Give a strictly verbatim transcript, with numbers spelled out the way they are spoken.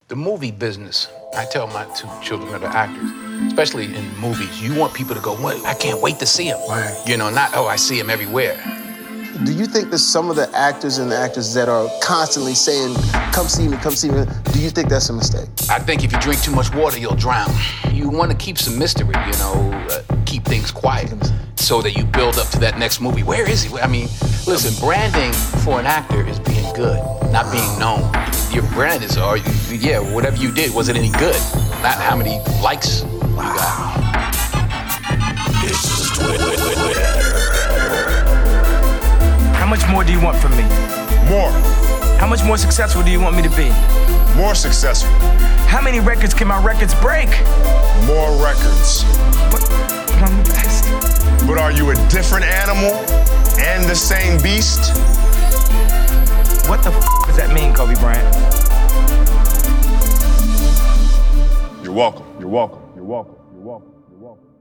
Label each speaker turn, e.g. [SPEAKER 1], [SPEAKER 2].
[SPEAKER 1] The movie business, I tell my two children that are actors, especially in movies, you want people to go, well, I can't wait to see him.
[SPEAKER 2] Right.
[SPEAKER 1] You know, not, oh, I see him everywhere.
[SPEAKER 2] Do you think that some of the actors and the actors that are constantly saying, come see me, come see me, do you think that's a mistake?
[SPEAKER 1] I think if you drink too much water, you'll drown. You want to keep some mystery, you know, uh, keep things quiet so that you build up to that next movie. Where is he? I mean, listen, branding for an actor is being good, not being known. Your brand is, or yeah, whatever you did, was it any good? Not how many likes you got.
[SPEAKER 3] This is Twitter.
[SPEAKER 4] How much more do you want from me?
[SPEAKER 3] More.
[SPEAKER 4] How much more successful do you want me to be?
[SPEAKER 3] More successful.
[SPEAKER 4] How many records can my records break?
[SPEAKER 3] More records.
[SPEAKER 4] But, but I'm the best.
[SPEAKER 3] But are you a different animal and the same beast?
[SPEAKER 4] What the f does that mean, Kobe Bryant?
[SPEAKER 3] You're welcome. You're welcome. You're welcome. You're welcome. You're welcome.